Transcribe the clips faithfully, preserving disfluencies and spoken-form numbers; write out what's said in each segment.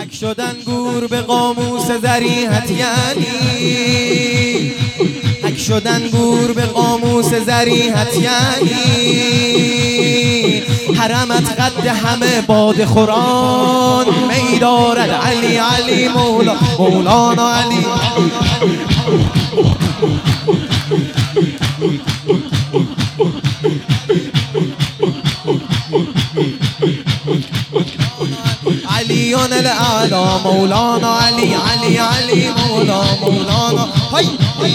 حک شدن گور به قاموس ذریحت یعنی حک شدن گور به قاموس ذریحت یعنی حرمت قد همه باد خوران می دارد علی علی مولا مولانا علی علیون الاعلی مولانا علی علی علی مولا مولانا هی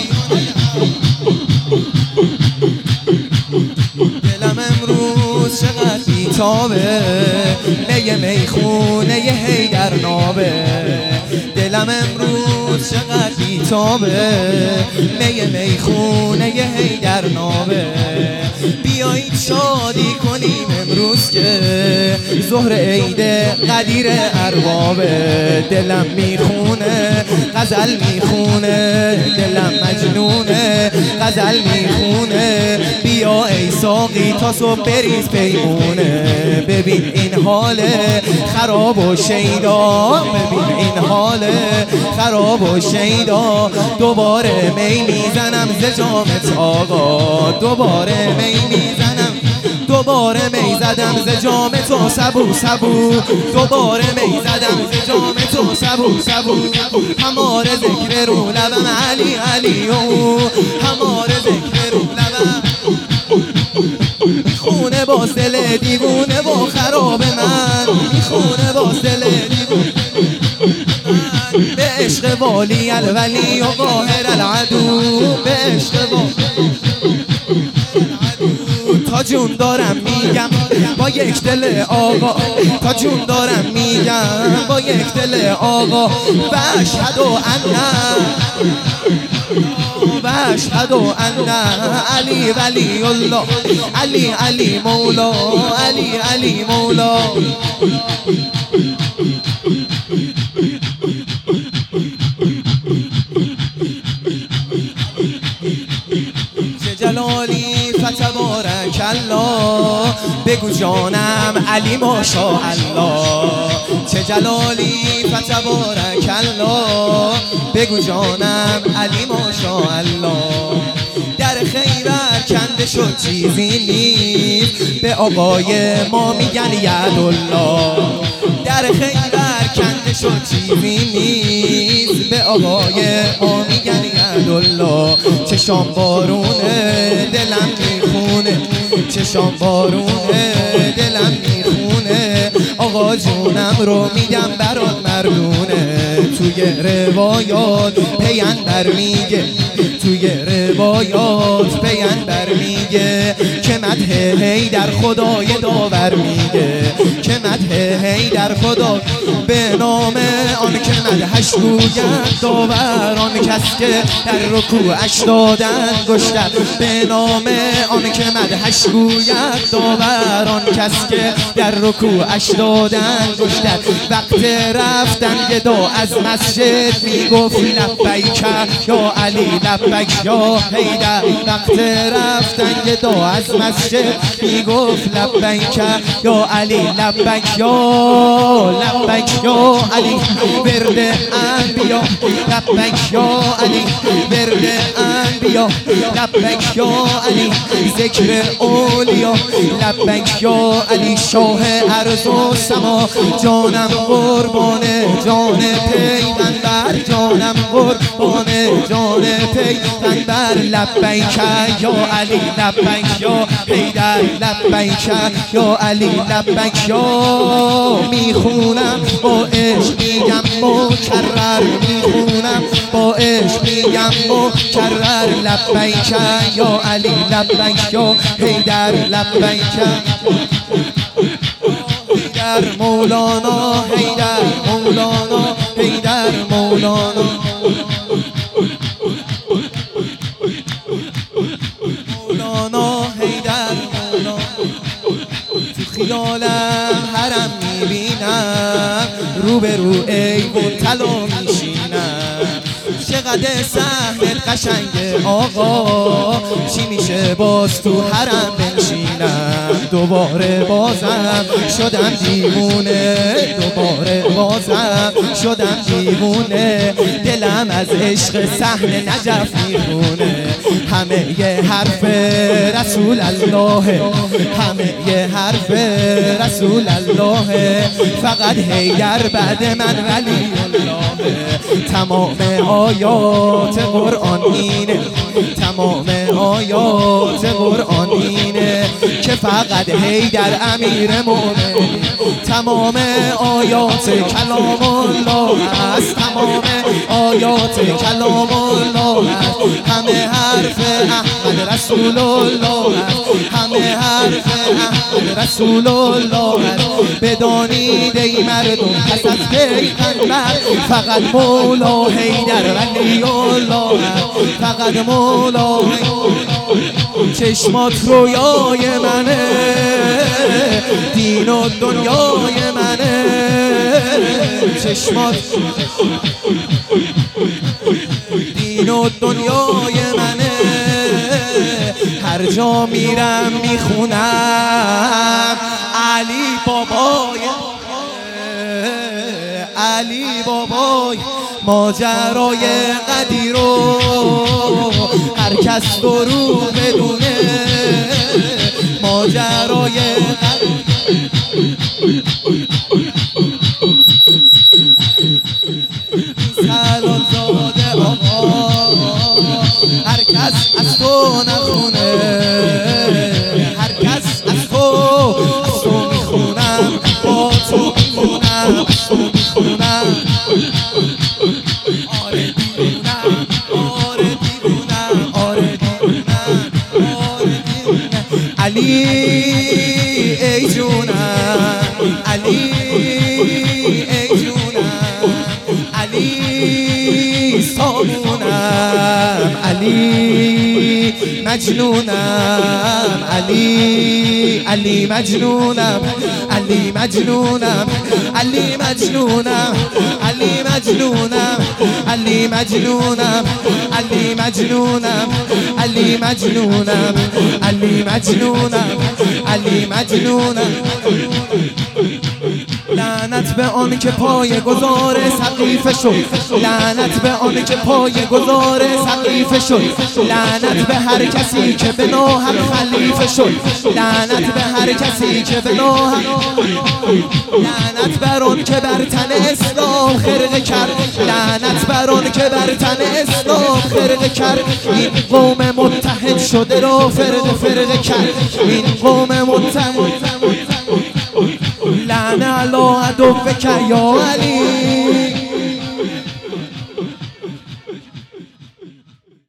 دلم امروز چقدر بیتابه می میخونه حیدر نابه دلم امروز چقدر بیتابه می میخونه حیدر نابه بیایید شادی کنیم امروز که ظهر عید قدیر اربابه دلم میخونه غزل میخونه دلم مجنونه غزل میخونه بیا ای ساقی تا صبح بریز پیمونه ببین این حال خراب و شیدا ببین این حال خراب و شیدا دوباره می میزنم ز جامت آقا دوباره می میزنم دوباره می زدم ز جام تو سبو سبو دوباره می زدم ز جام تو سبو سبو همار ذکر رو لبم علی علی او همار ذکر رو لبم خونه با دل دیوونه با خراب من خونه با دل دیوونه به عشق والی الولی و قاهر العدو به عشق والی تا جون دارم میگم با یک دل آقا تا جون دارم میگم با یک دل آقا و اشهد ان و اشهد ان علی ولی الله علی علی مولا علی علی مولا جلالی فتبارک الله بگو جانم علی ماشاءالله چه جلالی فتبارک الله بگو جانم علی ماشاءالله در خیبر کنده شد چیزی نیست به آقای ما میگن یدالله در خیبر کنده شد چیزی نیست به آقای ما میگن یدالله چشام بارونه دلم میخونه چشام بارونه دلم میخونه آقا جونم رو میگم برات مردونه توی روایات پیغمبر میگه توی روایات پیغمبر میگه که مدح حیدر خدای داور میگه که مدح حیدر خدا به نام آن که مدحش گوید داور آن کس که در رکوعش دادن گشتن به نام آن که مدحش گوید داور آن کس که در رکوعش دادن گشتن وقت رفتن گدا از مسجد میگفت لبیک یا علی لبیک یا حیدر وقت رفتن گدا از مسجد میگفت لبیک یا علی لبیک یا لبیک یا علی ورد انبیا لبیک یا علی ورد انبیا لبیک یا علی ذکر اولیا لبیک یا علی شاه ارض و سما جانم قربان جان پیغمبر جانم قربان جان پیغمبر لبیک یا علی لبیک یا حیدر لبیک یا علی لبیک یا میخونم با عشق میگم مکرر میخونم با عشق میگم مکرر لبیک یا علی لبیک یا حیدر لبیک حیدر مولانا حیدر مولانا حیدر مولانا مولانا حیدر مولانا تو خیالم حرم میبینم رو به رو ایوون طلا میشینم چقدر صحنت قشنگه آقا، چی میشه باز تو حرم بنشینم؟ دوباره بازم شدم دیوونه، دوباره بازم شدم دیوونه، دلم از عشق صحن نجف میخونه. همه یه حرف رسول الله، همه یه حرف رسول الله، فقط حیدر بعد من ولی الله. تمام آیات قرآن اینه، تمام آیات قرآن اینه که فقط حیدر امیر مومن. تمام آیات کلام الله است، تمام آیات کلام الله است، همه حرف احمد رسول الله است، همه حرف احمد رسول الله است. بدانید ای مردم پس از پیغمبر فقط مولا حیدر ولی الله است، فقط مولا. چشمات رویای منه، دین و دنیای منه، چشمات دین و دنیای منه. هر جا میرم میخونم علی بابای، علی بابای ماجرای قدیر رو هر کس درو بدونه، ماجرای قدیر. سلام زاده آقا هر کس از تو نخونه، هر کس از تو از تو میخونم، با تو میخونم، از تو میخونم. آره دیوونم، آره دیوونم، آره دیوونم، آره دیوونم. علی ای جونم، علی ای جونم، علی سامونم، علی مجنونم، علی علی مجنونم، علی مجنونم، علی مجنونم، علی مجنونم، علی مجنونم، علی مجنونم، علی مجنونم، علی مجنونم، علی مجنونم. لعنت به آن که پای گذار سقیفه شد، لعنت به آن که پای گذار سقیفه شد، لعنت به هر کسی که به ناحق خلیفه شد، لعنت به هر کسی که به ناحق، لعنت بر آن که بر تن اسلام خرقه کرد، لعنت بر آن که بر تن اسلام خرقه کرد. این قوم متحد شده را فرقه فرقه کرد، این قوم متحد. لعنه علی عدوک یا علی.